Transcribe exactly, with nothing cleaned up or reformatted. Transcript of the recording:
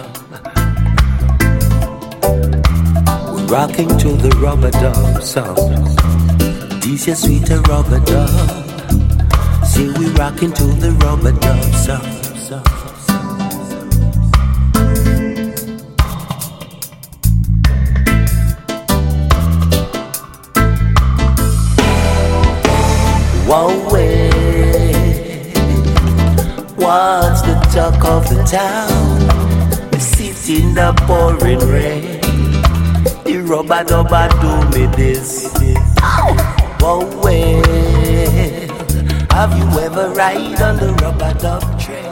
We're rocking to the rubber dub sound. This is sweeter rubber dub. See, we rocking to the rubber dub sound. One way, what's the talk of the town? We sit in the pouring rain. The rubber dubber do me this. One way, have you ever ride on the rubber dub train?